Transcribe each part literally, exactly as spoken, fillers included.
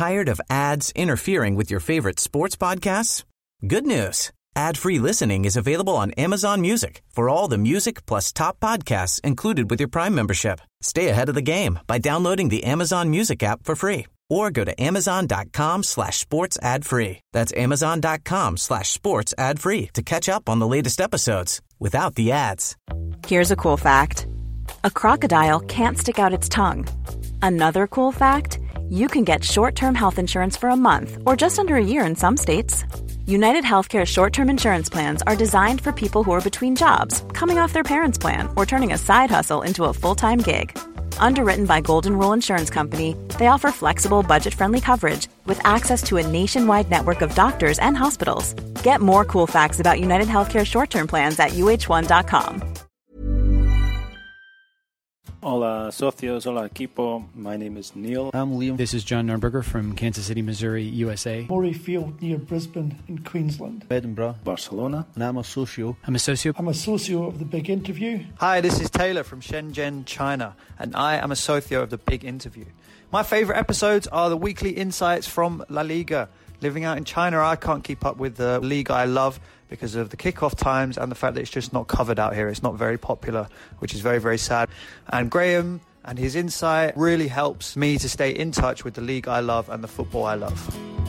Tired of ads interfering with your favorite sports podcasts? Good news. Ad-free listening is available on Amazon Music for all the music plus top podcasts included with your Prime membership. Stay ahead of the game by downloading the Amazon Music app for free or go to amazon.com slash sports ad free. That's amazon.com slash sports ad free to catch up on the latest episodes without the ads. Here's a cool fact. A crocodile can't stick out its tongue. Another cool fact, you can get short-term health insurance for a month or just under a year in some states. United Healthcare short-term insurance plans are designed for people who are between jobs, coming off their parents' plan, or turning a side hustle into a full-time gig. Underwritten by Golden Rule Insurance Company, they offer flexible, budget-friendly coverage with access to a nationwide network of doctors and hospitals. Get more cool facts about United Healthcare short-term plans at U H one dot com. Hola, socios. Hola, equipo. My name is Neil. I'm Liam. This is John Nurnberger from Kansas City, Missouri, U S A. Murray Field near Brisbane in Queensland. Edinburgh. Barcelona. And I'm a socio. I'm a socio. I'm a socio of The Big Interview. Hi, this is Taylor from Shenzhen, China, and I am a socio of The Big Interview. My favourite episodes are the weekly insights from La Liga. Living out in China, I can't keep up with the league I love because of the kickoff times and the fact that it's just not covered out here. It's not very popular, which is very, very sad. And Graham and his insight really helps me to stay in touch with the league I love and the football I love.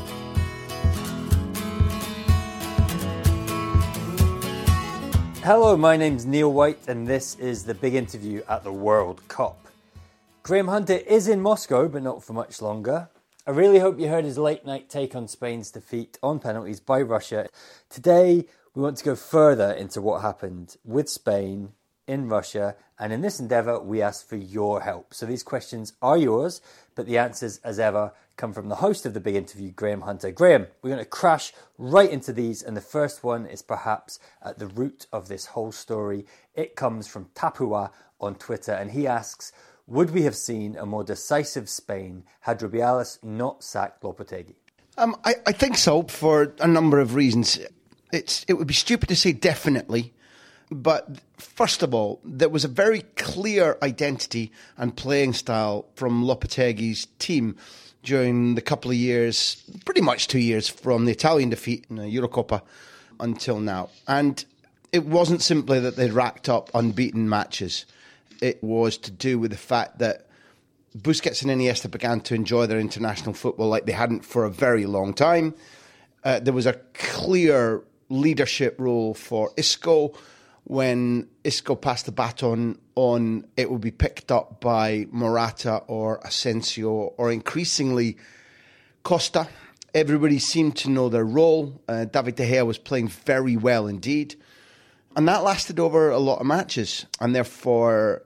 Hello, my name's Neil White and this is The Big Interview at the World Cup. Graham Hunter is in Moscow, but not for much longer. I really hope you heard his late night take on Spain's defeat on penalties by Russia. Today, we want to go further into what happened with Spain in Russia, and in this endeavour, we ask for your help. So these questions are yours, but the answers, as ever, come from the host of The Big Interview, Graham Hunter. Graham, we're going to crash right into these, and the first one is perhaps at the root of this whole story. It comes from Tapua on Twitter, and he asks, would we have seen a more decisive Spain had Rubiales not sacked Lopetegui? Um, I, I think so, for a number of reasons. It's It would be stupid to say definitely, but first of all, there was a very clear identity and playing style from Lopetegui's team during the couple of years, pretty much two years from the Italian defeat in the Eurocopa until now. And it wasn't simply that they'd racked up unbeaten matches. It was to do with the fact that Busquets and Iniesta began to enjoy their international football like they hadn't for a very long time. Uh, there was a clear leadership role for Isco. When Isco passed the baton on, it would be picked up by Morata or Asensio or increasingly Costa. Everybody seemed to know their role. Uh, David De Gea was playing very well indeed. And that lasted over a lot of matches. And therefore,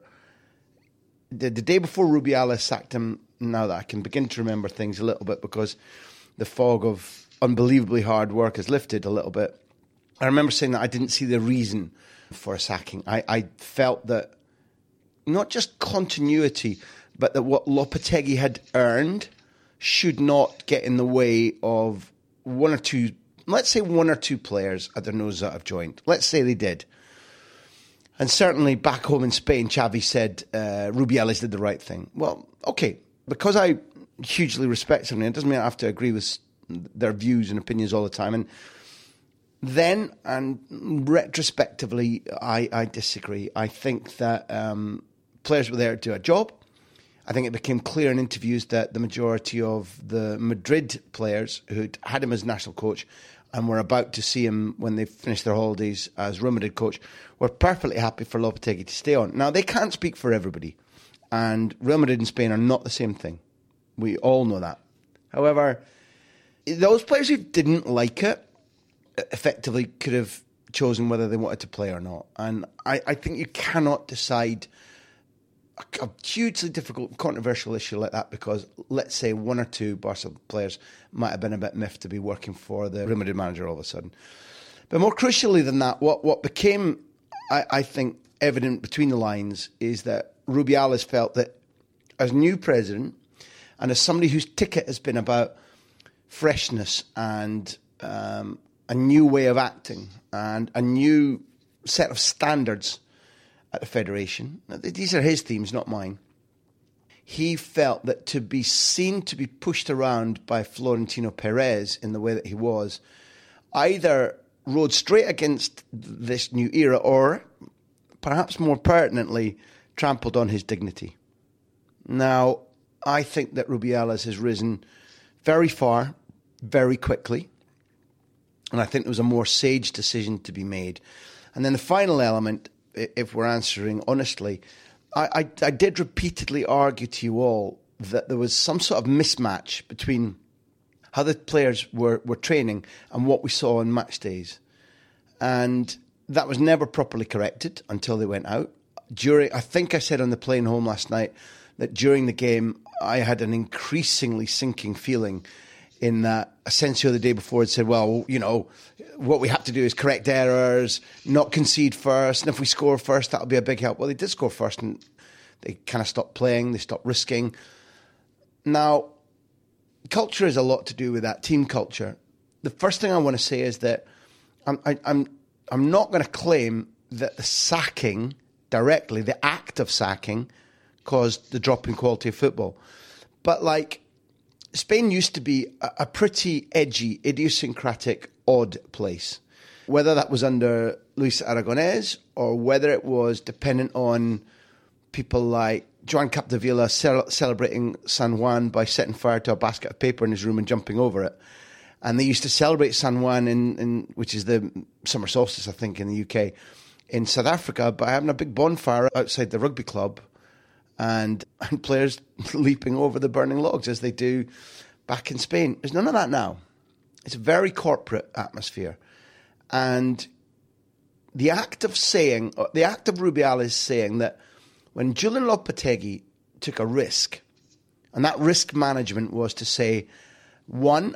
the, the day before Rubiales sacked him, now that I can begin to remember things a little bit because the fog of unbelievably hard work has lifted a little bit, I remember saying that I didn't see the reason for a sacking. I, I felt that not just continuity, but that what Lopetegui had earned should not get in the way of one or two, let's say one or two players at their nose that have joined. Let's say they did. And certainly back home in Spain, Xavi said uh, Rubiales did the right thing. Well, okay, because I hugely respect something, it doesn't mean I have to agree with their views and opinions all the time. And then, and retrospectively, I, I disagree. I think that um, players were there to do a job. I think it became clear in interviews that the majority of the Madrid players who'd had him as national coach and were about to see him when they finished their holidays as Real Madrid coach were perfectly happy for Lopetegui to stay on. Now, they can't speak for everybody, and Real Madrid and Spain are not the same thing. We all know that. However, those players who didn't like it effectively could have chosen whether they wanted to play or not. And I, I think you cannot decide a, a hugely difficult, controversial issue like that because, let's say, one or two Barcelona players might have been a bit miffed to be working for the Real Madrid manager all of a sudden. But more crucially than that, what, what became, I, I think, evident between the lines is that Rubiales felt that as new president and as somebody whose ticket has been about freshness and um, a new way of acting and a new set of standards at the Federation. These are his themes, not mine. he felt that to be seen to be pushed around by Florentino Perez in the way that he was, either rode straight against this new era or, perhaps more pertinently, trampled on his dignity. Now, I think that Rubiales has risen very far, very quickly, and I think there was a more sage decision to be made. And then the final element, if we're answering honestly, I, I, I did repeatedly argue to you all that there was some sort of mismatch between how the players were, were training and what we saw on match days. And that was never properly corrected until they went out. During, I think I said on the plane home last night that during the game, I had an increasingly sinking feeling in that Asensio the day before had said, well, you know, what we have to do is correct errors, not concede first, and if we score first, that'll be a big help. Well, they did score first, and they kind of stopped playing, they stopped risking. Now, culture has a lot to do with that, team culture. The first thing I want to say is that I'm, I, I'm, I'm not going to claim that the sacking directly, the act of sacking, caused the drop in quality of football. But like, Spain used to be a, a pretty edgy, idiosyncratic, odd place. Whether that was under Luis Aragonés or whether it was dependent on people like Joan Capdevila ce- celebrating San Juan by setting fire to a basket of paper in his room and jumping over it. And they used to celebrate San Juan, in, in which is the summer solstice, I think, in the U K, in South Africa, by having a big bonfire outside the rugby club and, and players leaping over the burning logs as they do back in Spain. There's none of that now. It's a very corporate atmosphere. And the act of saying, the act of Rubiales saying that when Julian Lopetegui took a risk, and that risk management was to say, one,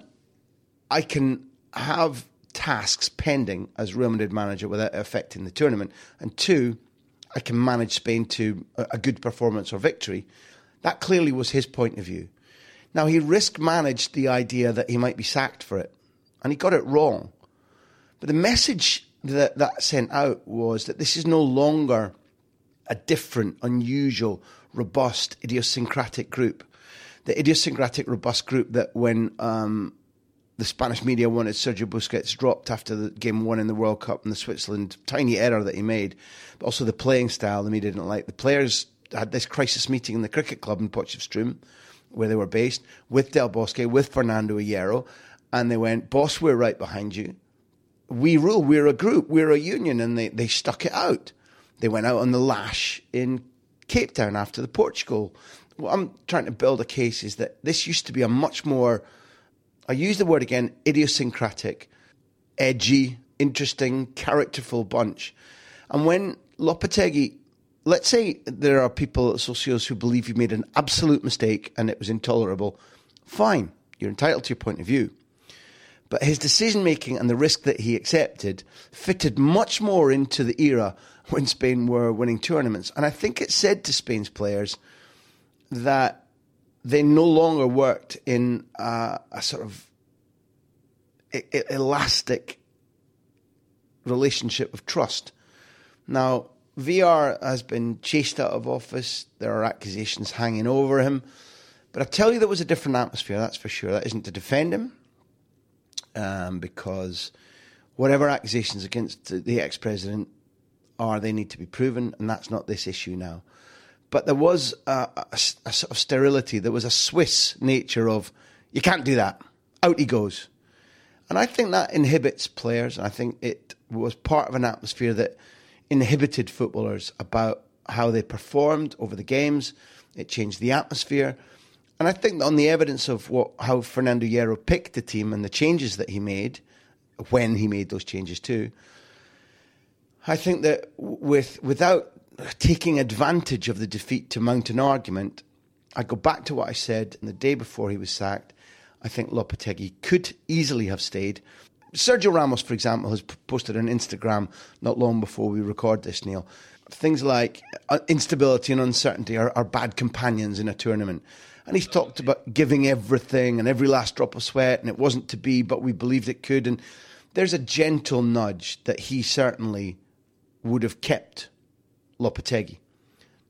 I can have tasks pending as Real Madrid manager without affecting the tournament, and two, I can manage Spain to a good performance or victory. That clearly was his point of view. Now, he risk managed the idea that he might be sacked for it, and he got it wrong. But the message that that sent out was that this is no longer a different, unusual, robust, idiosyncratic group. The idiosyncratic, robust group that when um, the Spanish media wanted Sergio Busquets dropped after the game one in the World Cup and the Switzerland tiny error that he made, but also the playing style the media didn't like. The players had this crisis meeting in the cricket club in Potchefstroom, where they were based, with Del Bosque, with Fernando Hierro, and they went, boss, we're right behind you. We rule, we're a group, we're a union, and they, they stuck it out. They went out on the lash in Cape Town after the Portugal. What I'm trying to build a case is that this used to be a much more, I use the word again, idiosyncratic, edgy, interesting, characterful bunch. And when Lopetegui, let's say there are people, socios, who believe you made an absolute mistake and it was intolerable, fine, you're entitled to your point of view. But his decision-making and the risk that he accepted fitted much more into the era when Spain were winning tournaments. And I think it said to Spain's players that they no longer worked in uh, a sort of e- elastic relationship of trust. Now, V R has been chased out of office. There are accusations hanging over him. But I tell you, there was a different atmosphere, that's for sure. That isn't to defend him, um, because whatever accusations against the ex-president are, they need to be proven, and that's not this issue now. But there was a, a, a sort of sterility. There was a Swiss nature of, you can't do that. Out he goes. And I think that inhibits players. I think it was part of an atmosphere that inhibited footballers about how they performed over the games. It changed the atmosphere. And I think that on the evidence of what how Fernando Hierro picked the team and the changes that he made, when he made those changes too, I think that with without taking advantage of the defeat to mount an argument, I go back to what I said the day before he was sacked. I think Lopetegui could easily have stayed. Sergio Ramos, for example, has posted on Instagram not long before we record this, Neil. Things like instability and uncertainty are, are bad companions in a tournament. And he's talked about giving everything and every last drop of sweat, and it wasn't to be, but we believed it could. And there's a gentle nudge that he certainly would have kept Lopetegui.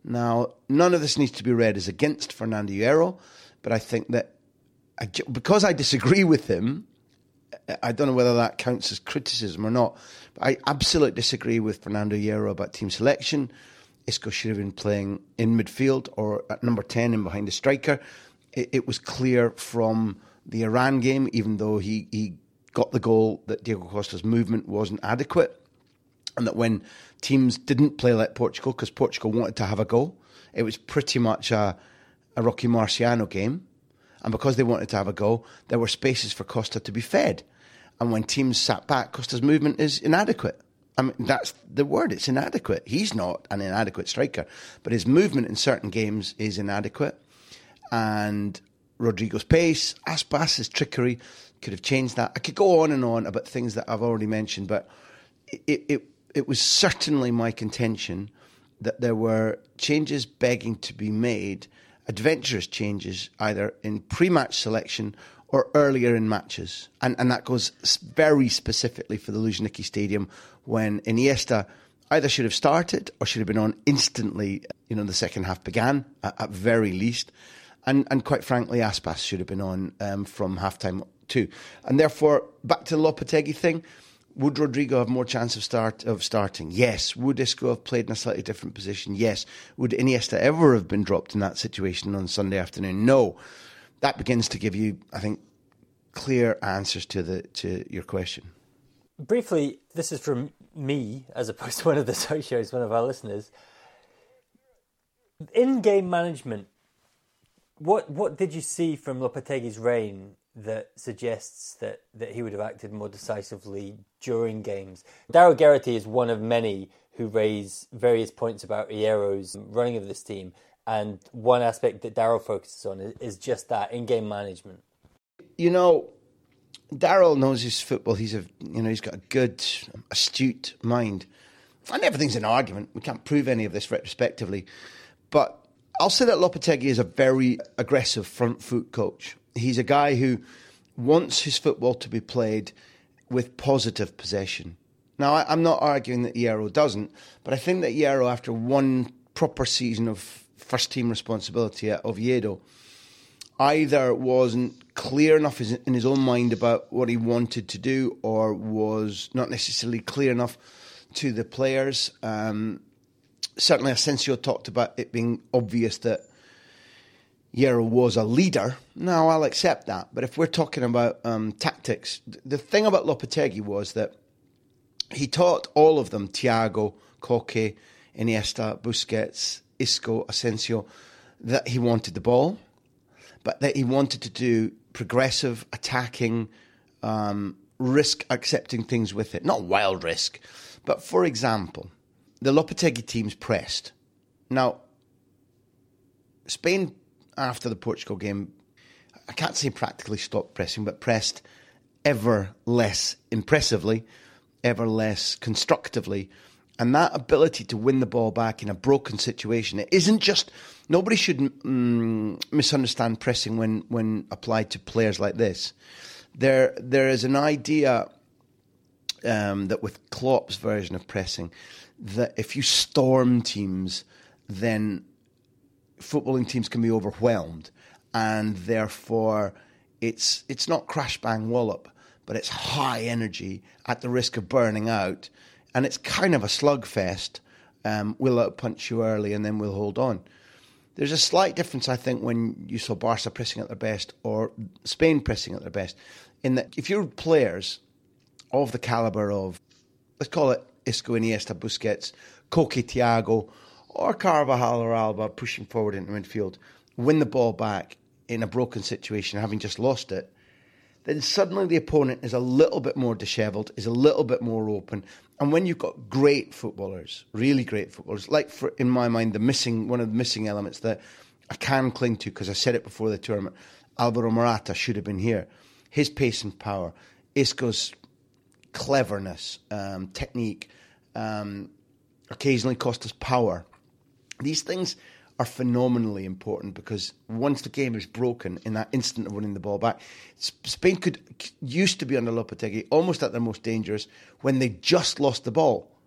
Now, none of this needs to be read as against Fernando Hierro, but I think that I, because I disagree with him, I don't know whether that counts as criticism or not, but I absolutely disagree with Fernando Hierro about team selection. Isco should have been playing in midfield or at number ten and behind the striker. It, it was clear from the Iran game, even though he, he got the goal, that Diego Costa's movement wasn't adequate, and that when teams didn't play like Portugal, because Portugal wanted to have a go, it was pretty much a, a Rocky Marciano game. And because they wanted to have a go, there were spaces for Costa to be fed. And when teams sat back, Costa's movement is inadequate. I mean, that's the word, it's inadequate. He's not an inadequate striker, but his movement in certain games is inadequate. And Rodrigo's pace, Aspas' trickery could have changed that. I could go on and on about things that I've already mentioned, but it, it, it was certainly my contention that there were changes begging to be made, adventurous changes, either in pre-match selection or earlier in matches. And and that goes very specifically for the Luzhniki Stadium, when Iniesta either should have started or should have been on instantly, you know, the second half began, at, at very least. And and quite frankly, Aspas should have been on um, from halftime too. And therefore, back to the Lopetegui thing, would Rodrigo have more chance of start of starting? Yes. Would Isco have played in a slightly different position? Yes. Would Iniesta ever have been dropped in that situation on Sunday afternoon? No. That begins to give you, I think, clear answers to the to your question. Briefly, this is from me, as opposed to one of the socios, one of our listeners. In-game management, what what did you see from Lopetegui's reign that suggests that, that he would have acted more decisively during games? Daryl Geraghty is one of many who raise various points about Hierro's running of this team, and one aspect that Daryl focuses on is, is just that, in-game management. You know, Daryl knows his football. He's a you know he's got a good, astute mind, and everything's an argument. We can't prove any of this retrospectively, but I'll say that Lopetegui is a very aggressive front foot coach. He's a guy who wants his football to be played with positive possession. Now, I, I'm not arguing that Hierro doesn't, but I think that Hierro, after one proper season of first-team responsibility at Oviedo, either wasn't clear enough in his own mind about what he wanted to do, or was not necessarily clear enough to the players. Um, certainly, Asensio talked about it being obvious that Hierro was a leader. Now, I'll accept that. But if we're talking about um, tactics, the thing about Lopetegui was that he taught all of them, Thiago, Koke, Iniesta, Busquets, Isco, Asensio, that he wanted the ball, but that he wanted to do progressive, attacking, um, risk-accepting things with it. Not wild risk. But, for example, the Lopetegui teams pressed. Now, Spain, after the Portugal game, I can't say practically stopped pressing, but pressed ever less impressively, ever less constructively. And that ability to win the ball back in a broken situation, it isn't just, nobody should mm, misunderstand pressing when, when applied to players like this. There, there is an idea um, that with Klopp's version of pressing, that if you storm teams, then footballing teams can be overwhelmed, and therefore it's it's not crash bang wallop, but it's high energy at the risk of burning out, and it's kind of a slugfest. Um, we'll outpunch you early and then we'll hold on. There's a slight difference, I think, when you saw Barca pressing at their best or Spain pressing at their best, in that if you're players of the calibre of, let's call it Isco, Iniesta, Busquets, Koke, Thiago, or Carvajal or Alba pushing forward into midfield, win the ball back in a broken situation, having just lost it, then suddenly the opponent is a little bit more dishevelled, is a little bit more open. And when you've got great footballers, really great footballers, like for, in my mind, the missing one of the missing elements that I can cling to, because I said it before the tournament, Alvaro Morata should have been here. His pace and power, Isco's cleverness, um, technique, um, occasionally Costa's power. These things are phenomenally important, because once the game is broken in that instant of winning the ball back, Spain could used to be under Lopetegui almost at their most dangerous when they just lost the ball,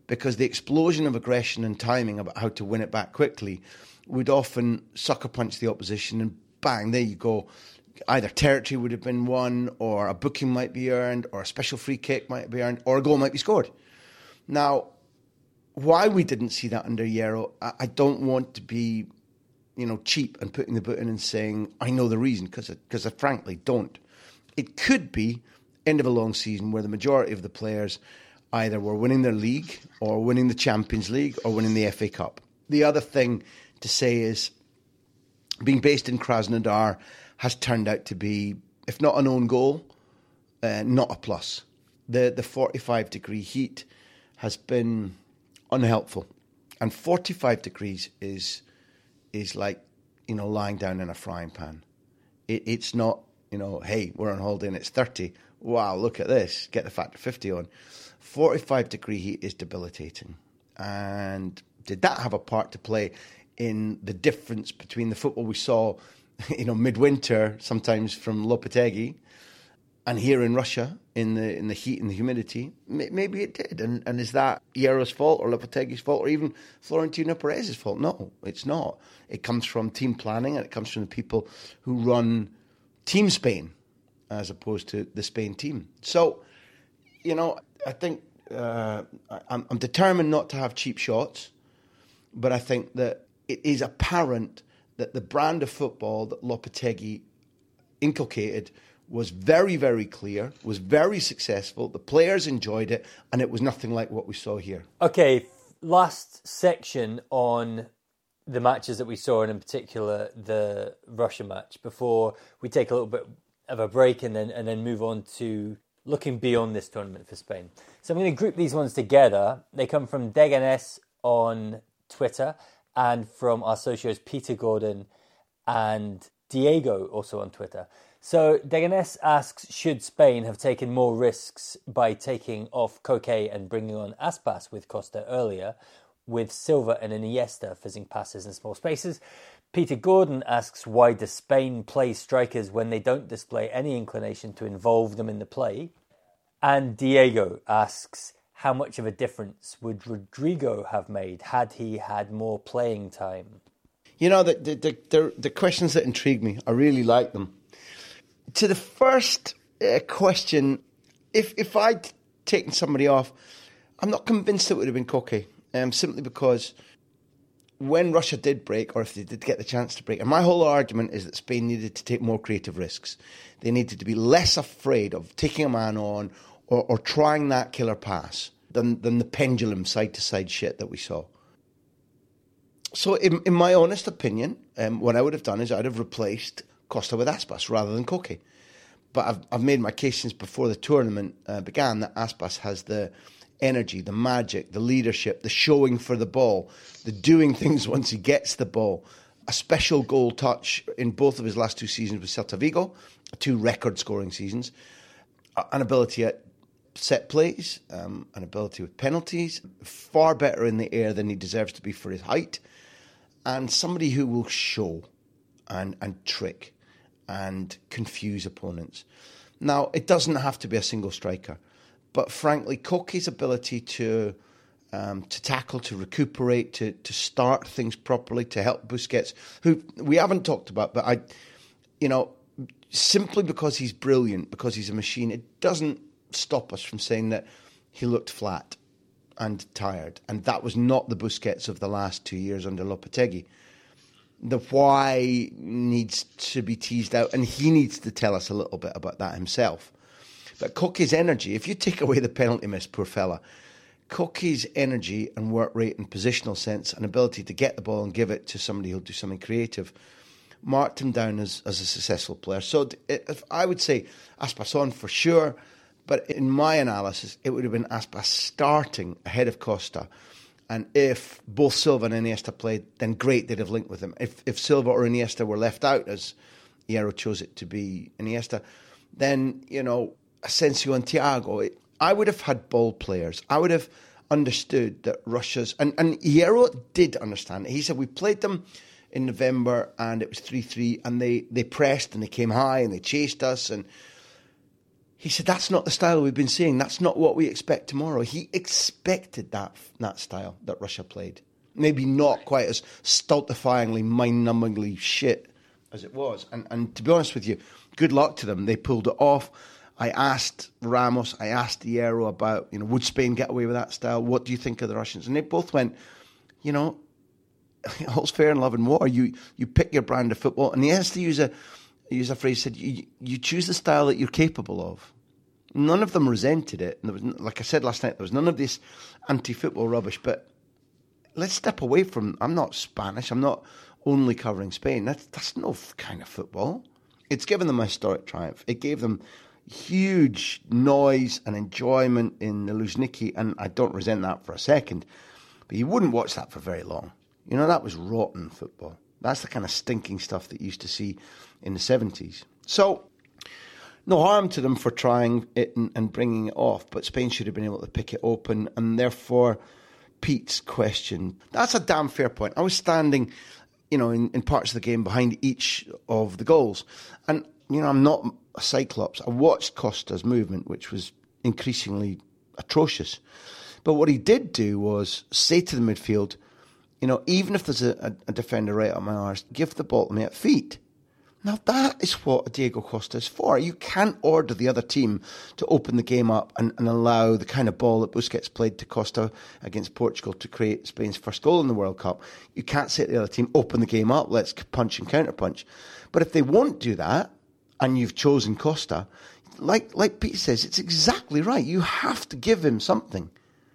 because the explosion of aggression and timing about how to win it back quickly would often sucker punch the opposition and bang, there you go. Either territory would have been won, or a booking might be earned, or a special free kick might be earned, or a goal might be scored. Now, why we didn't see that under Hierro, I, I don't want to be, you know, cheap and putting the boot in and saying, I know the reason, because because I frankly don't. It could be end of a long season where the majority of the players either were winning their league or winning the Champions League or winning the F A Cup. The other thing to say is being based in Krasnodar has turned out to be, if not an own goal, uh, not a plus. The the forty-five degree heat has been unhelpful, and forty-five degrees is is like, you know, lying down in a frying pan. It, it's not, you know, hey, we're on holiday and it's thirty. Wow, look at this. Get the factor fifty on. forty-five degree heat is debilitating. And did that have a part to play in the difference between the football we saw, you know, midwinter, sometimes from Lopetegui, and here in Russia, in the in the heat and the humidity? Maybe it did. And, and is that Hierro's fault or Lopetegui's fault or even Florentino Perez's fault? No, it's not. It comes from team planning, and it comes from the people who run Team Spain as opposed to the Spain team. So, you know, I think uh, I'm, I'm determined not to have cheap shots, but I think that it is apparent that the brand of football that Lopetegui inculcated was very, very clear, was very successful. The players enjoyed it, and it was nothing like what we saw here. Okay, last section on the matches that we saw, and in particular the Russia match, before we take a little bit of a break and then and then move on to looking beyond this tournament for Spain. So I'm going to group these ones together. They come from Deganes on Twitter and from our socios Peter Gordon and Diego also on Twitter. So Deganes asks, should Spain have taken more risks by taking off Koke and bringing on Aspas with Costa earlier, with Silva and Iniesta fizzing passes in small spaces? Peter Gordon asks, why does Spain play strikers when they don't display any inclination to involve them in the play? And Diego asks, how much of a difference would Rodrigo have made had he had more playing time? You know, the the the, the, the questions that intrigue me, I really like them. To the first uh, question, if if I'd taken somebody off, I'm not convinced it would have been Koke, um, simply because when Russia did break, or if they did get the chance to break, and my whole argument is that Spain needed to take more creative risks. They needed to be less afraid of taking a man on or, or trying that killer pass than, than the pendulum side-to-side shit that we saw. So in, in my honest opinion, um, what I would have done is I'd have replaced Costa with Aspas rather than Koke. But I've, I've made my case since before the tournament uh, began that Aspas has the energy, the magic, the leadership, the showing for the ball, the doing things once he gets the ball, a special goal touch in both of his last two seasons with Celta Vigo, two record-scoring seasons, an ability at set plays, um, an ability with penalties, far better in the air than he deserves to be for his height, and somebody who will show and, and trick and confuse opponents. Now, it doesn't have to be a single striker, but frankly, Koke's ability to um, to tackle, to recuperate, to to start things properly, to help Busquets, who we haven't talked about, but I, you know, simply because he's brilliant, because he's a machine, it doesn't stop us from saying that he looked flat and tired, and that was not the Busquets of the last two years under Lopetegui. The why needs to be teased out, and he needs to tell us a little bit about that himself. But Koke's energy, if you take away the penalty miss, poor fella, Koke's energy and work rate and positional sense and ability to get the ball and give it to somebody who'll do something creative marked him down as, as a successful player. So if I would say Aspas on for sure, but in my analysis, it would have been Aspas starting ahead of Costa. And if both Silva and Iniesta played, then great, they'd have linked with him. If if Silva or Iniesta were left out, as Hierro chose it to be Iniesta, then, you know, Asensio and Thiago, I would have had ball players. I would have understood that Russia's... And, and Hierro did understand it. He said, we played them in November and it was three three and they, they pressed and they came high and they chased us. And He said, that's not the style we've been seeing. That's not what we expect tomorrow. He expected that that style that Russia played. Maybe not quite as stultifyingly, mind-numbingly shit as it was. And, and to be honest with you, good luck to them. They pulled it off. I asked Ramos, I asked Hierro about, you know, would Spain get away with that style? What do you think of the Russians? And they both went, you know, all's fair in love and war. You you pick your brand of football. And he has to use a use a phrase, said, you, you choose the style that you're capable of. None of them resented it. And there was, like I said last night, there was none of this anti-football rubbish. But let's step away from, I'm not Spanish, I'm not only covering Spain. That's, that's no kind of football. It's given them a historic triumph. It gave them huge noise and enjoyment in the Luzhniki, and I don't resent that for a second. But you wouldn't watch that for very long. You know, that was rotten football. That's the kind of stinking stuff that you used to see in the seventies. So, no harm to them for trying it and, and bringing it off, but Spain should have been able to pick it open, and therefore Pete's question, that's a damn fair point. I was standing, you know, in, in parts of the game behind each of the goals, and, you know, I'm not a cyclops. I watched Costa's movement, which was increasingly atrocious. But what he did do was say to the midfield, you know, even if there's a, a, a defender right up my arse, give the ball to me at feet. Now, that is what Diego Costa is for. You can't order the other team to open the game up and, and allow the kind of ball that Busquets played to Costa against Portugal to create Spain's first goal in the World Cup. You can't say to the other team, open the game up, let's punch and counterpunch. But if they won't do that, and you've chosen Costa, like like Pete says, it's exactly right. You have to give him something.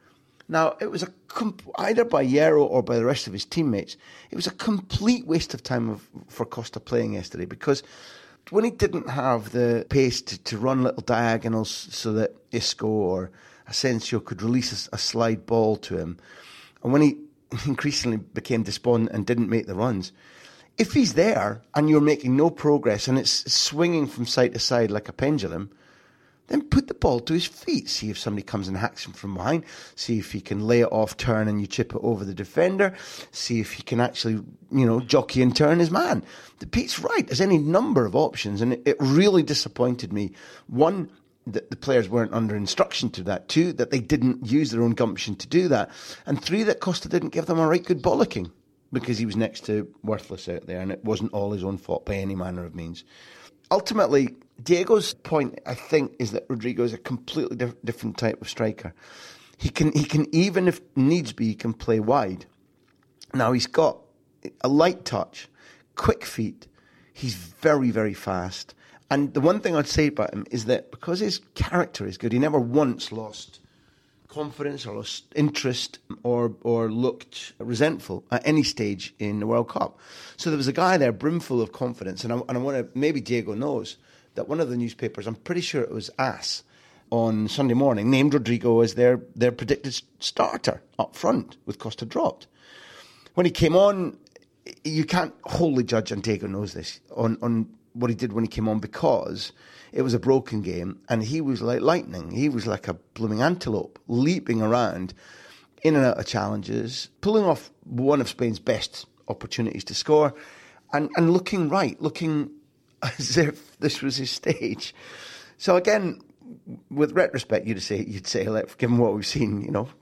Now, it was a comp- either by Hierro or by the rest of his teammates, it was a complete waste of time of, for Costa playing yesterday, because when he didn't have the pace to, to run little diagonals so that Isco or Asensio could release a, a slide ball to him, and when he increasingly became despondent and didn't make the runs, if he's there and you're making no progress and it's swinging from side to side like a pendulum, then put the ball to his feet. See if somebody comes and hacks him from behind. See if he can lay it off, turn, and you chip it over the defender. See if he can actually, you know, jockey and turn his man. The Pete's right. There's any number of options, and it, it really disappointed me. One, that the players weren't under instruction to that. Two, that they didn't use their own gumption to do that. And three, that Costa didn't give them a right good bollocking, because he was next to worthless out there, and it wasn't all his own fault by any manner of means. Ultimately, Diego's point, I think, is that Rodrigo is a completely diff- different type of striker. He can, he can, even if needs be, he can play wide. Now, he's got a light touch, quick feet. He's very, very fast. And the one thing I'd say about him is that because his character is good, he never once lost confidence or lost interest or or looked resentful at any stage in the World Cup. So there was a guy there brimful of confidence, and I, and I want to, maybe Diego knows, that one of the newspapers, I'm pretty sure it was AS, on Sunday morning, named Rodrigo as their, their predicted starter up front with Costa dropped. When he came on, you can't wholly judge, and Diego knows this, on, on what he did when he came on, because it was a broken game and he was like lightning. He was like a blooming antelope, leaping around in and out of challenges, pulling off one of Spain's best opportunities to score, and, and looking right, looking as if this was his stage. So again, with retrospect, you'd say, you'd say, let, given what we've seen, you know,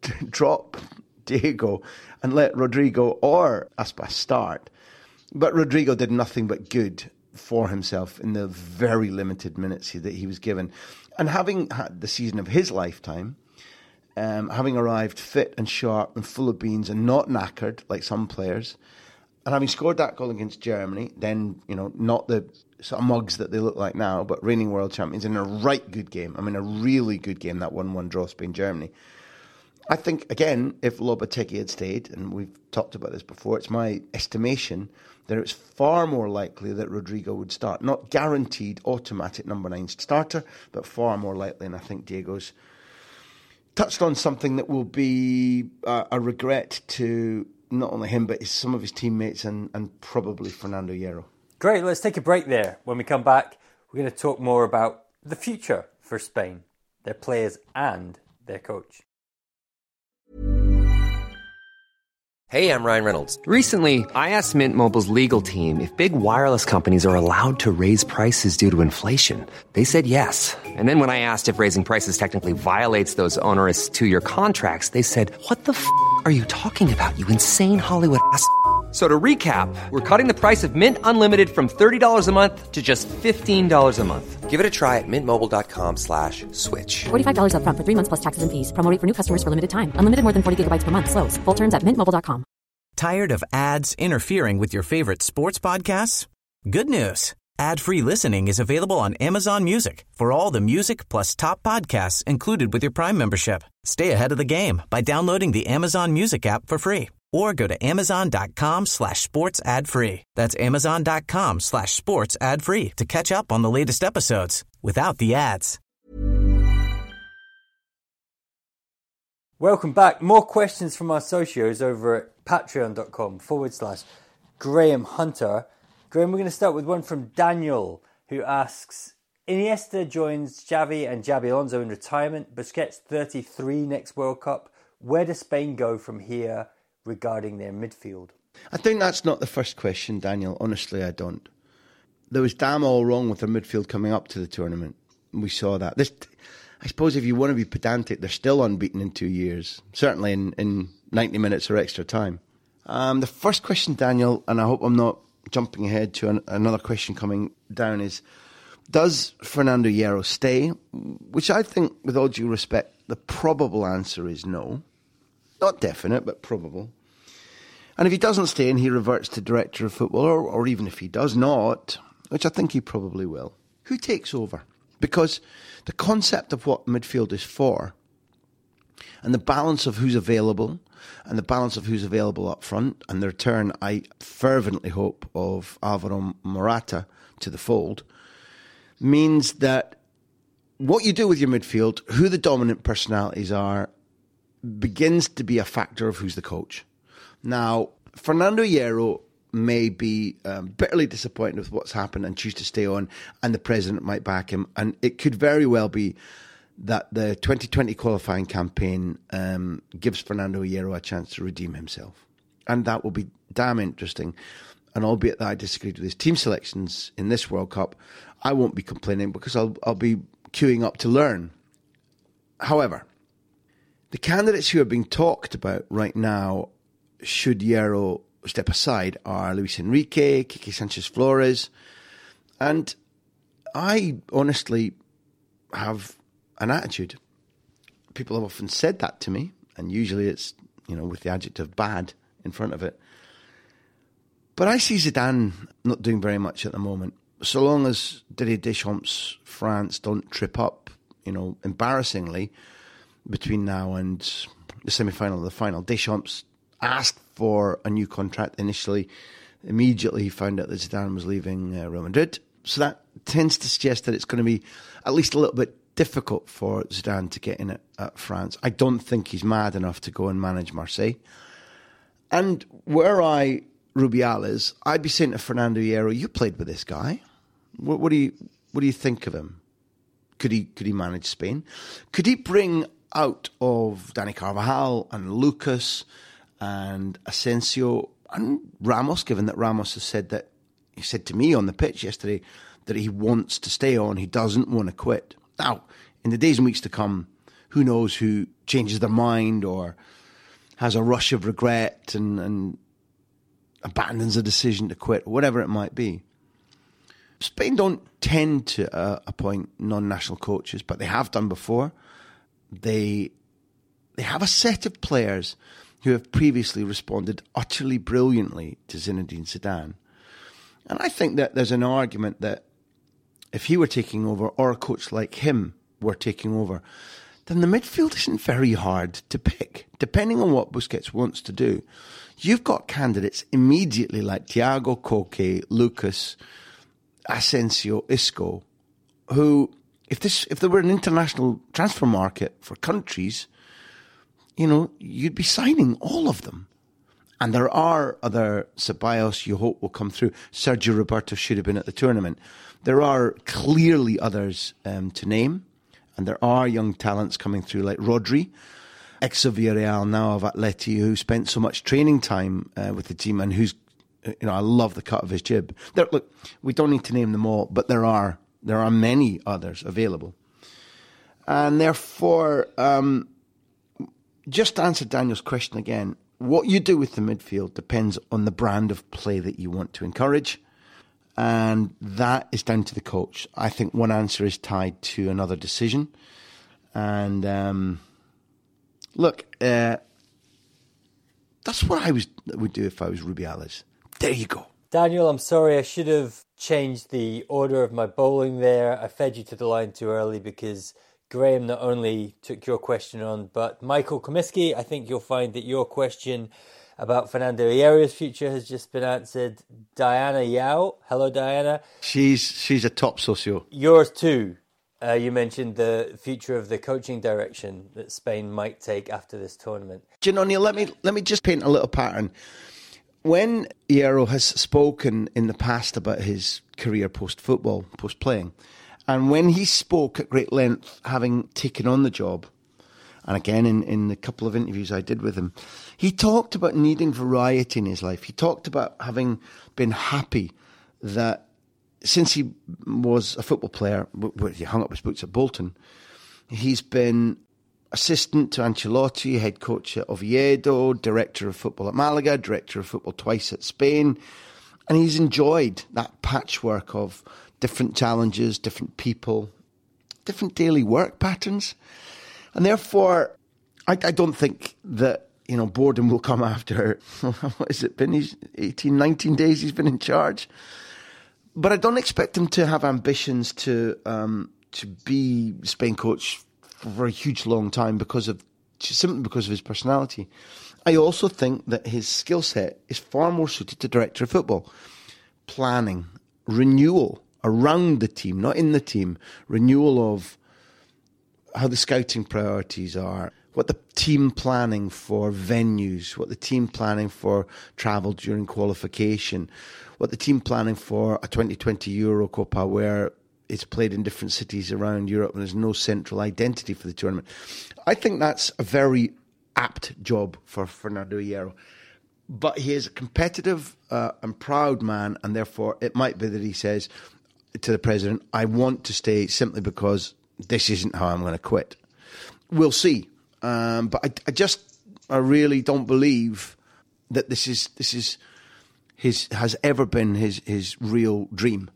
drop Diego and let Rodrigo or Aspas start. But Rodrigo did nothing but good for himself in the very limited minutes that he was given. And having had the season of his lifetime, um, having arrived fit and sharp and full of beans and not knackered like some players, and having scored that goal against Germany, then, you know, not the sort of mugs that they look like now, but reigning world champions in a right good game. I mean, a really good game, that one one draw Spain-Germany. I think, again, if Lopetegui had stayed, and we've talked about this before, it's my estimation that it's far more likely that Rodrigo would start. Not guaranteed automatic number nine starter, but far more likely. And I think Diego's touched on something that will be uh, a regret to not only him, but some of his teammates and, and probably Fernando Hierro. Great, let's take a break there. When we come back, we're going to talk more about the future for Spain, their players and their coach. Hey, I'm Ryan Reynolds. Recently, I asked Mint Mobile's legal team if big wireless companies are allowed to raise prices due to inflation. They said yes. And then when I asked if raising prices technically violates those onerous two-year contracts, they said, what the f*** are you talking about, you insane Hollywood ass f- So to recap, we're cutting the price of Mint Unlimited from thirty dollars a month to just fifteen dollars a month. Give it a try at mintmobile.com slash switch. forty-five dollars up front for three months plus taxes and fees. Promo rate for new customers for limited time. Unlimited more than forty gigabytes per month. Slows full terms at mint mobile dot com. Tired of ads interfering with your favorite sports podcasts? Good news. Ad-free listening is available on Amazon Music for all the music plus top podcasts included with your Prime membership. Stay ahead of the game by downloading the Amazon Music app for free or go to amazon.com slash sports ad free. That's amazon.com slash sports ad free to catch up on the latest episodes without the ads. Welcome back. More questions from our socios over at patreon.com forward slash Graham Hunter. Graham, we're going to start with one from Daniel, who asks, Iniesta joins Xavi and Xabi Alonso in retirement. Busquets thirty-three next World Cup. Where does Spain go from here regarding their midfield? I think that's not the first question, Daniel. Honestly, I don't. There was damn all wrong with their midfield coming up to the tournament. We saw that. This, I suppose if you want to be pedantic, they're still unbeaten in two years, certainly in, in ninety minutes or extra time. Um, the first question, Daniel, and I hope I'm not jumping ahead to an, another question coming down, is does Fernando Hierro stay? Which I think, with all due respect, the probable answer is no. Not definite, but probable. And if he doesn't stay and he reverts to director of football, or, or even if he does not, which I think he probably will, who takes over? Because the concept of what midfield is for, and the balance of who's available, and the balance of who's available up front, and the return, I fervently hope, of Alvaro Morata to the fold, means that what you do with your midfield, who the dominant personalities are, begins to be a factor of who's the coach. Now, Fernando Hierro may be um, bitterly disappointed with what's happened and choose to stay on, and the president might back him. And it could very well be that the twenty twenty qualifying campaign um, gives Fernando Hierro a chance to redeem himself. And that will be damn interesting. And albeit that I disagreed with his team selections in this World Cup, I won't be complaining because I'll, I'll be queuing up to learn. However, the candidates who are being talked about right now, should Hierro step aside, are Luis Enrique, Quique Sanchez-Flores, and I honestly have an attitude. People have often said that to me, and usually it's, you know, with the adjective bad in front of it. But I see Zidane not doing very much at the moment. So long as Didier Deschamps' France don't trip up, you know, embarrassingly between now and the semi-final of the final. Deschamps asked for a new contract initially. Immediately he found out that Zidane was leaving uh, Real Madrid. So that tends to suggest that it's going to be at least a little bit difficult for Zidane to get in at, at France. I don't think he's mad enough to go and manage Marseille. And were I Rubiales, I'd be saying to Fernando Hierro, you played with this guy. What, what do you what do you think of him? Could he could he manage Spain? Could he bring out of Dani Carvajal and Lucas and Asensio and Ramos, given that Ramos has said that, he said to me on the pitch yesterday that he wants to stay on, he doesn't want to quit. Now, in the days and weeks to come, who knows who changes their mind or has a rush of regret and, and abandons a decision to quit, or whatever it might be. Spain don't tend to uh, appoint non-national coaches, but they have done before. They they have a set of players who have previously responded utterly brilliantly to Zinedine Zidane. And I think that there's an argument that if he were taking over, or a coach like him were taking over, then the midfield isn't very hard to pick, depending on what Busquets wants to do. You've got candidates immediately like Thiago, Koke, Lucas, Asensio, Isco, who, if this if there were an international transfer market for countries, you know, you'd be signing all of them. And there are other, Ceballos you hope will come through. Sergio Roberto should have been at the tournament. There are clearly others um, to name, and there are young talents coming through like Rodri. ex-Villarreal, now of Atleti, who spent so much training time uh, with the team and who's, you know, I love the cut of his jib. There, look, we don't need to name them all, but there are there are many others available. And therefore, um, just to answer Daniel's question again, what you do with the midfield depends on the brand of play that you want to encourage. And that is down to the coach. I think one answer is tied to another decision. And um, look, uh, that's what I was would do if I was Rubiales. There you go. Daniel, I'm sorry, I should have changed the order of my bowling there. I fed you to the line too early because Graham not only took your question on, but Michael Comiskey, I think you'll find that your question about Fernando Hierro's future has just been answered. Diana Yao, hello Diana. She's she's a top socio. Yours too. Uh, you mentioned the future of the coaching direction that Spain might take after this tournament. Do you know, Neil, let me let me just paint a little pattern. When Hierro has spoken in the past about his career post-football, post-playing, and when he spoke at great length, having taken on the job, and again in, in a couple of interviews I did with him, he talked about needing variety in his life. He talked about having been happy that since he was a football player, where he hung up his boots at Bolton, he's been assistant to Ancelotti, head coach at Oviedo, director of football at Malaga, director of football twice at Spain. And he's enjoyed that patchwork of different challenges, different people, different daily work patterns. And therefore, I, I don't think that, you know, boredom will come after, what has it been? He's eighteen, nineteen days he's been in charge. But I don't expect him to have ambitions to um, to be Spain coach for a huge long time because of simply because of his personality. I also think that his skill set is far more suited to director of football. Planning, renewal around the team, not in the team. Renewal of how the scouting priorities are, what the team planning for venues, what the team planning for travel during qualification, what the team planning for a twenty twenty Eurocopa where it's played in different cities around Europe and there's no central identity for the tournament. I think that's a very apt job for Fernando Hierro. But he is a competitive uh, and proud man, and therefore it might be that he says to the president, I want to stay simply because this isn't how I'm going to quit. We'll see. Um, but I, I just, I really don't believe that this is this is his has ever been his his real dream.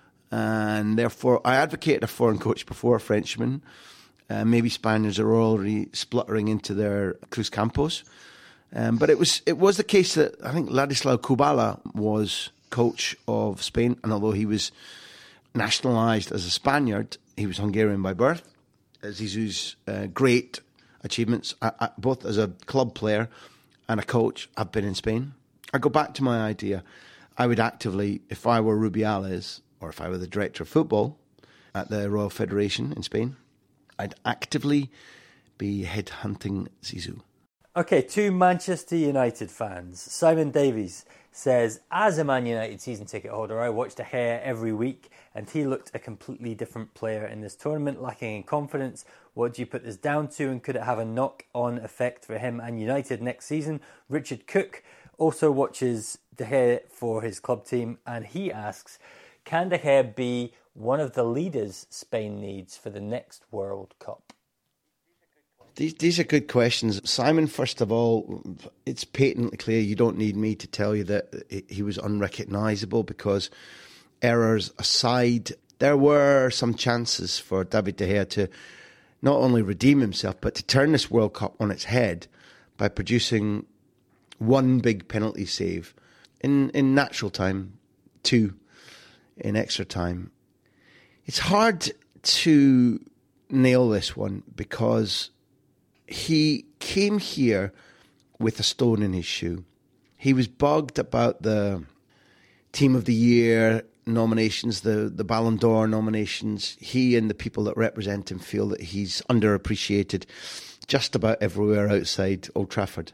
And therefore, I advocated a foreign coach before, a Frenchman. Uh, maybe Spaniards are already spluttering into their Cruz Campos. Um, but it was it was the case that I think Ladislau Kubala was coach of Spain, and although he was nationalised as a Spaniard, he was Hungarian by birth. Zizou's uh, great achievements, I, I, both as a club player and a coach, have been in Spain. I go back to my idea. I would actively, if I were Rubiales, or if I were the director of football at the Royal Federation in Spain, I'd actively be headhunting Zizou. Okay, two Manchester United fans. Simon Davies says, as a Man United season ticket holder, I watched De Gea every week and he looked a completely different player in this tournament, lacking in confidence. What do you put this down to, and could it have a knock-on effect for him and United next season? Richard Cook also watches De Gea for his club team, and he asks, can De Gea be one of the leaders Spain needs for the next World Cup? These, these are good questions. Simon, first of all, it's patently clear you don't need me to tell you that he was unrecognisable, because errors aside, there were some chances for David De Gea to not only redeem himself, but to turn this World Cup on its head by producing one big penalty save in, in natural time, two in extra time. It's hard to nail this one because he came here with a stone in his shoe. He was bugged about the Team of the Year nominations, the, the Ballon d'Or nominations. He and the people that represent him feel that he's underappreciated just about everywhere outside Old Trafford.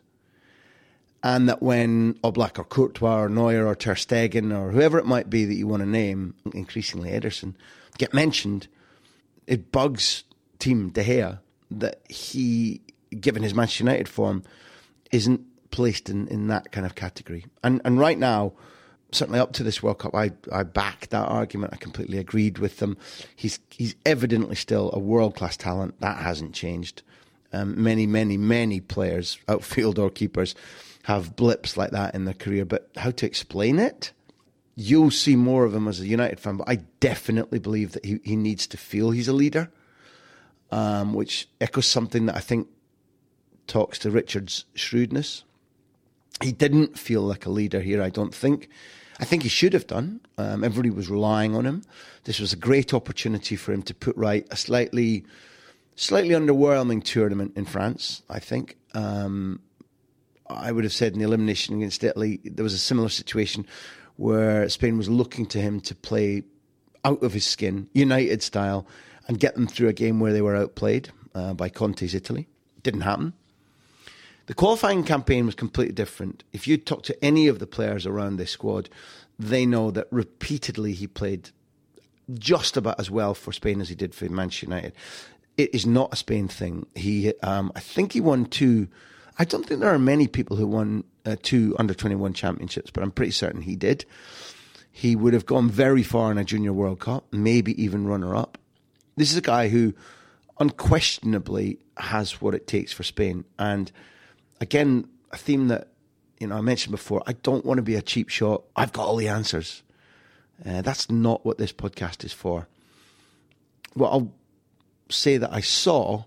And that when Oblak or Courtois or Neuer or Ter Stegen or whoever it might be that you want to name, increasingly Ederson, get mentioned, it bugs Team De Gea that he given his Manchester United form, isn't placed in, in that kind of category. And and right now, certainly up to this World Cup, I I backed that argument. I completely agreed with them. He's he's evidently still a world-class talent. That hasn't changed. Um, many, many, many players, outfield or keepers, have blips like that in their career. But how to explain it? You'll see more of him as a United fan, but I definitely believe that he, he needs to feel he's a leader, um, which echoes something that I think talks to Richard's shrewdness. He didn't feel like a leader here, I don't think. I think he should have done. Um, everybody was relying on him. This was a great opportunity for him to put right a slightly, slightly underwhelming tournament in France, I think. Um, I would have said in the elimination against Italy, there was a similar situation where Spain was looking to him to play out of his skin, United style, and get them through a game where they were outplayed uh, by Conte's Italy. Didn't happen. The qualifying campaign was completely different. If you talk to any of the players around this squad, they know that repeatedly he played just about as well for Spain as he did for Manchester United. It is not a Spain thing. He, um, I think he won two. I don't think there are many people who won uh, two under twenty-one championships, but I'm pretty certain he did. He would have gone very far in a Junior World Cup, maybe even runner-up. This is a guy who unquestionably has what it takes for Spain. And again, a theme that you know I mentioned before, I don't want to be a cheap shot. I've got all the answers. Uh, that's not what this podcast is for. What I'll say that I saw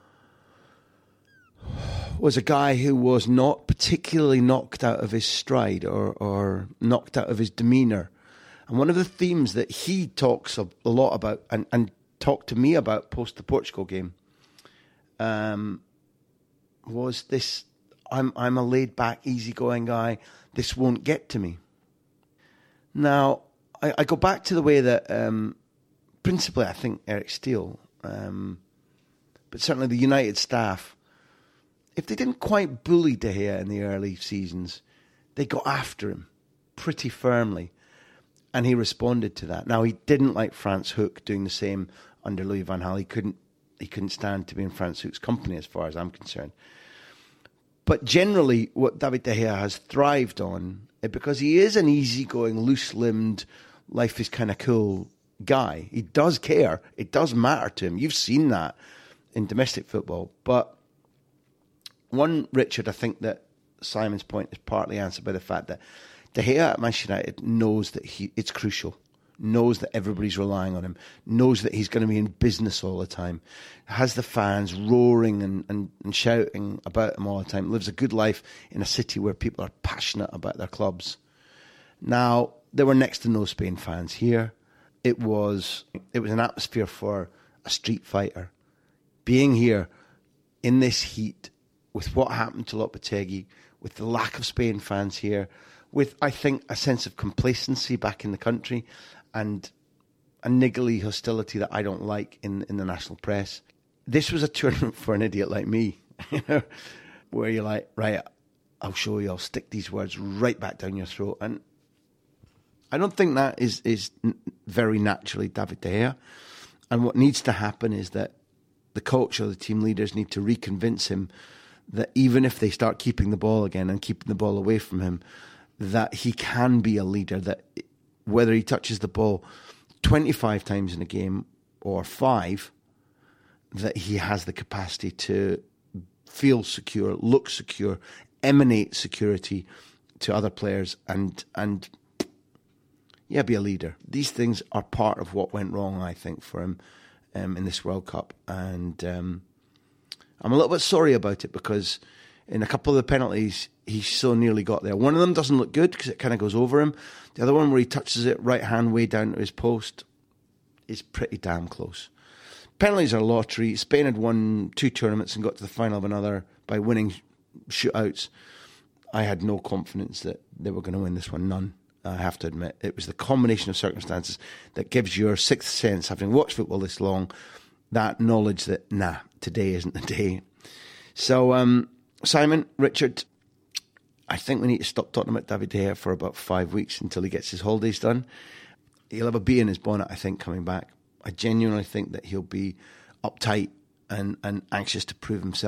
was a guy who was not particularly knocked out of his stride or, or knocked out of his demeanour. And one of the themes that he talks a, a lot about and, and talked to me about post the Portugal game um, was this, I'm, I'm a laid-back, easygoing guy. This won't get to me. Now, I, I go back to the way that, um, principally, I think Eric Steele, um, but certainly the United staff, if they didn't quite bully De Gea in the early seasons, they got after him pretty firmly. And he responded to that. Now, he didn't like Franz Hoek doing the same under Louis van Gaal. He couldn't, he couldn't stand to be in Franz Hoek's company as far as I'm concerned. But generally, what David De Gea has thrived on, because he is an easygoing, loose-limbed, life is kind of cool guy. He does care. It does matter to him. You've seen that in domestic football. But one, Richard, I think that Simon's point is partly answered by the fact that De Gea at Manchester United knows that he it's crucial, knows that everybody's relying on him, knows that he's going to be in business all the time, has the fans roaring and, and, and shouting about him all the time, lives a good life in a city where people are passionate about their clubs. Now, there were next to no Spain fans here. It was it was an atmosphere for a street fighter. Being here in this heat, with what happened to Lopetegui, with the lack of Spain fans here, with, I think, a sense of complacency back in the country and a niggly hostility that I don't like in, in the national press. This was a tournament for an idiot like me, you know, where you're like, right, I'll show you, I'll stick these words right back down your throat. And I don't think that is, is very naturally David De Gea. And what needs to happen is that the coach or the team leaders need to reconvince him that even if they start keeping the ball again and keeping the ball away from him, that he can be a leader, that whether he touches the ball twenty-five times in a game or five, that he has the capacity to feel secure, look secure, emanate security to other players and, and yeah, be a leader. These things are part of what went wrong, I think, for him um, in this World Cup. And um, I'm a little bit sorry about it because in a couple of the penalties, he so nearly got there. One of them doesn't look good because it kind of goes over him. The other one where he touches it right hand way down to his post is pretty damn close. Penalties are lottery. Spain had won two tournaments and got to the final of another by winning shootouts. I had no confidence that they were going to win this one. None, I have to admit. It was the combination of circumstances that gives your sixth sense, having watched football this long, that knowledge that, nah, today isn't the day. So, um, Simon, Richard, I think we need to stop talking about David De Gea for about five weeks until he gets his holidays done. He'll have a bee in his bonnet, I think, coming back. I genuinely think that he'll be uptight and, and anxious to prove himself.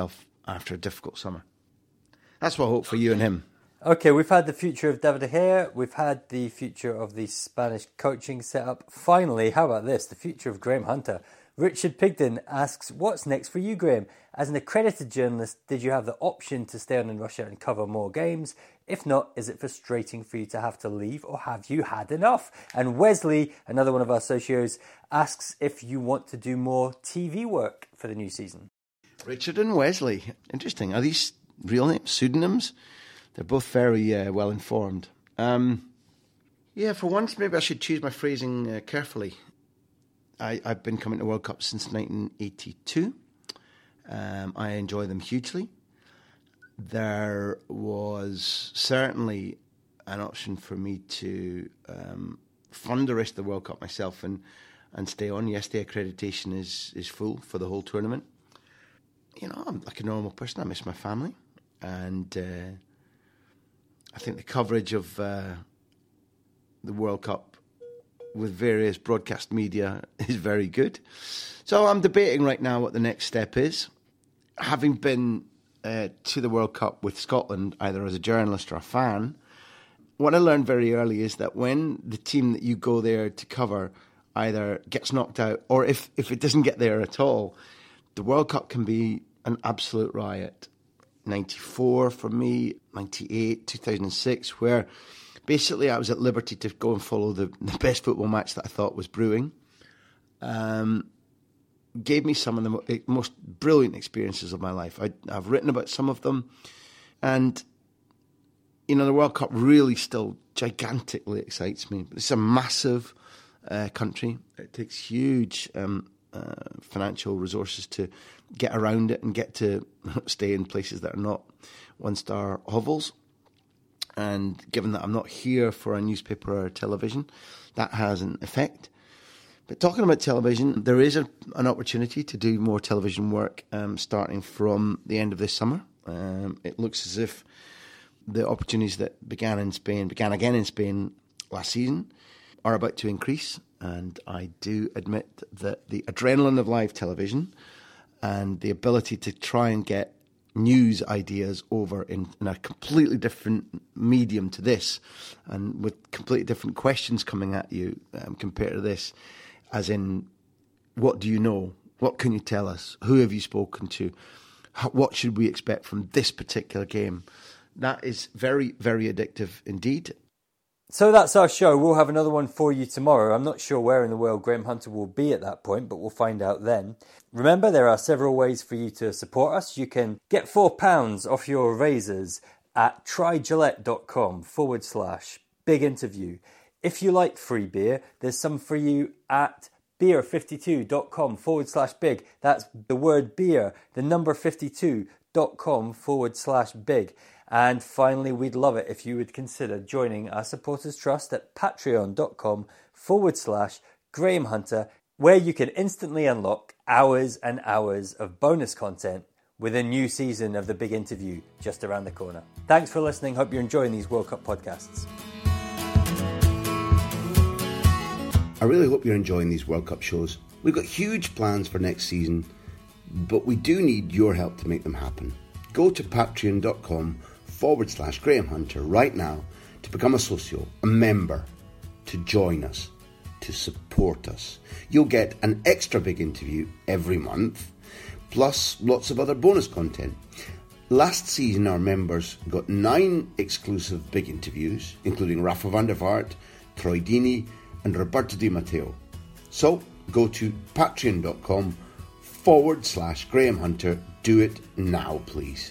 after a difficult summer. That's what I hope for you and him. Okay, we've had the future of David De Gea. We've had the future of the Spanish coaching setup. Finally, how about this? The future of Graham Hunter. Richard Pigden asks, what's next for you, Graham? As an accredited journalist, did you have the option to stay on in Russia and cover more games? If not, is it frustrating for you to have to leave, or have you had enough? And Wesley, another one of our socios, asks if you want to do more T V work for the new season. Richard and Wesley. Interesting. Are these real names, pseudonyms? They're both very uh, well informed. Um, yeah, for once, maybe I should choose my phrasing uh, carefully. I, I've been coming to World Cup since nineteen eighty-two. Um, I enjoy them hugely. There was certainly an option for me to um, fund the rest of the World Cup myself and, and stay on. Yes, the accreditation is, is full for the whole tournament. You know, I'm like a normal person. I miss my family. And uh, I think the coverage of uh, the World Cup with various broadcast media is very good. So I'm debating right now what the next step is. Having been uh, to the World Cup with Scotland, either as a journalist or a fan, what I learned very early is that when the team that you go there to cover either gets knocked out, or if, if it doesn't get there at all, the World Cup can be an absolute riot. ninety-four for me, ninety-eight, two thousand six, where basically I was at liberty to go and follow the, the best football match that I thought was brewing. Um, gave me some of the mo- most brilliant experiences of my life. I, I've written about some of them. And, you know, the World Cup really still gigantically excites me. It's a massive uh, country. It takes huge um, uh, financial resources to get around it and get to stay in places that are not one-star hovels. And given that I'm not here for a newspaper or television, that has an effect. But talking about television, there is a, an opportunity to do more television work um, starting from the end of this summer. Um, it looks as if the opportunities that began in Spain, began again in Spain last season, are about to increase. And I do admit that the adrenaline of live television and the ability to try and get news ideas over in, in a completely different medium to this, and with completely different questions coming at you um, compared to this, as in, what do you know? What can you tell us? Who have you spoken to? How, what should we expect from this particular game? That is very, very addictive indeed. So that's our show. We'll have another one for you tomorrow. I'm not sure where in the world Graham Hunter will be at that point, but we'll find out then. Remember, there are several ways for you to support us. You can get four pounds off your razors at trygillette.com forward slash big interview. If you like free beer, there's some for you at beer52.com forward slash big. That's the word beer, the number fifty-two.com forward slash big. And finally, we'd love it if you would consider joining our supporters trust at patreon.com forward slash Graham Hunter, where you can instantly unlock hours and hours of bonus content with a new season of The Big Interview just around the corner. Thanks for listening. Hope you're enjoying these World Cup podcasts. I really hope you're enjoying these World Cup shows. We've got huge plans for next season, but we do need your help to make them happen. Go to patreon.com forward slash Graham Hunter right now to become a socio, a member, to join us, to support us. You'll get an extra big interview every month, plus lots of other bonus content. Last season, our members got nine exclusive big interviews, including Rafa van der Vaart, Troy Deeney, and Roberto Di Matteo. So go to patreon.com forward slash Graham Hunter. Do it now, please.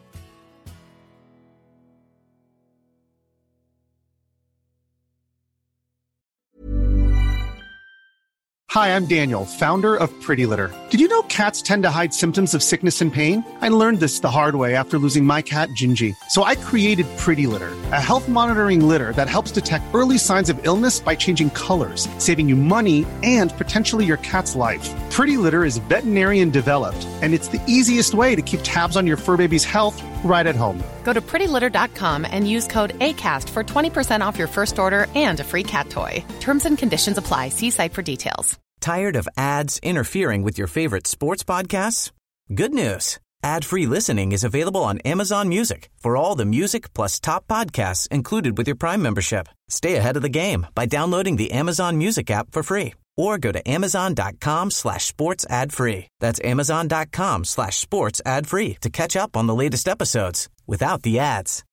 Hi, I'm Daniel, founder of Pretty Litter. Did you know cats tend to hide symptoms of sickness and pain? I learned this the hard way after losing my cat, Gingy. So I created Pretty Litter, a health monitoring litter that helps detect early signs of illness by changing colors, saving you money and potentially your cat's life. Pretty Litter is veterinarian developed, and it's the easiest way to keep tabs on your fur baby's health right at home. Go to pretty litter dot com and use code ACAST for twenty percent off your first order and a free cat toy. Terms and conditions apply. See site for details. Tired of ads interfering with your favorite sports podcasts? Good news. Ad-free listening is available on Amazon Music for all the music plus top podcasts included with your Prime membership. Stay ahead of the game by downloading the Amazon Music app for free or go to amazon.com slash sports ad free. That's amazon.com slash sports ad free to catch up on the latest episodes without the ads.